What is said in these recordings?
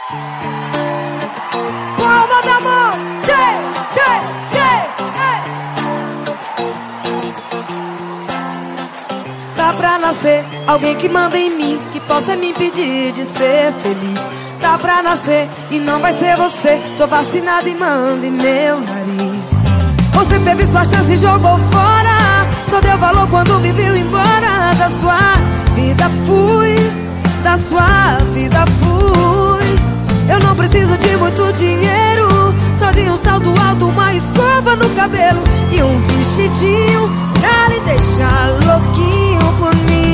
Palma da mão, tchê, tchê, tchê, Tá pra nascer alguém que manda em mim, que possa me impedir de ser feliz. Tá pra nascer e não vai ser você. Sou vacinado e mando em meu nariz. Você teve sua chance e jogou fora. Só deu valor quando me viu embora. Da sua vida fui, da sua vida fui. Eu não preciso de muito dinheiro, só de um salto alto, uma escova no cabelo e um vestidinho pra lhe deixar louquinho por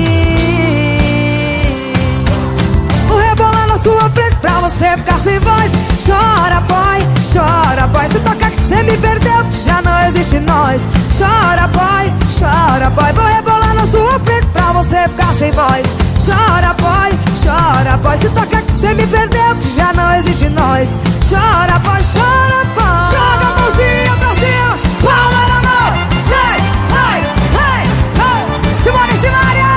mim. Vou rebolar na sua frente pra você ficar sem voz. Chora boy, se tocar que cê me perdeu, que já não existe nós. Chora boy, vou rebolar na sua frente pra você ficar sem voz. Chora boy, se tocar que cê me perdeu, que já não existe nós. Chora boy, joga a mãozinha pra cima, palma na mão, vai, Simone Simaria.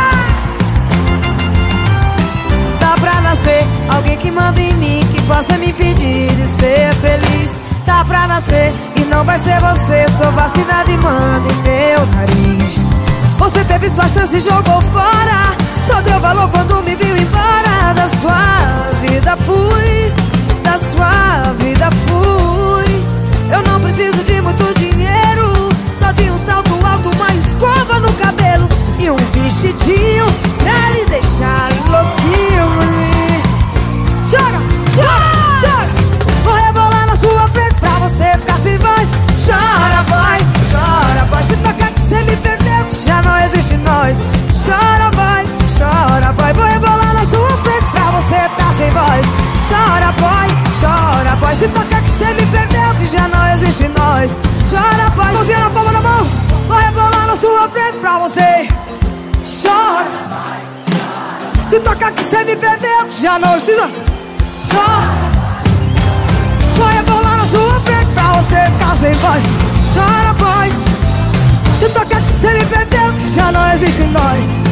Tá pra nascer alguém que manda em mim, que possa me impedir de ser feliz. Tá pra nascer e não vai ser você. Sou vacinado e mando em meu nariz. Você teve sua chance e jogou fora. Só deu valor quando me viu embora. Da sua vida fui, da sua vida fui. Eu não preciso de muito dinheiro, só de um salto alto, uma escova no cabelo e um vestidinho pra lhe deixar louquinho por mim. Joga, joga, joga. Vou rebolar na sua frente pra você ficar sem voz. Chora boy, se tocar que cê me perdeu, que já não existe nós. Chora boy, vou rebolar na sua frente pra você ficar sem voz. Chora boy, se tocar que cê me perdeu, que já não existe nós. Chora boy, mãozinha na palma da mão, vou rebolar na sua frente pra você. Chora, se tocar que cê me perdeu, que já não precisa. Chora, vou rebolar na sua frente pra você ficar sem voz. Chora boy, se tocar que cê me perdeu, que já não existe nós.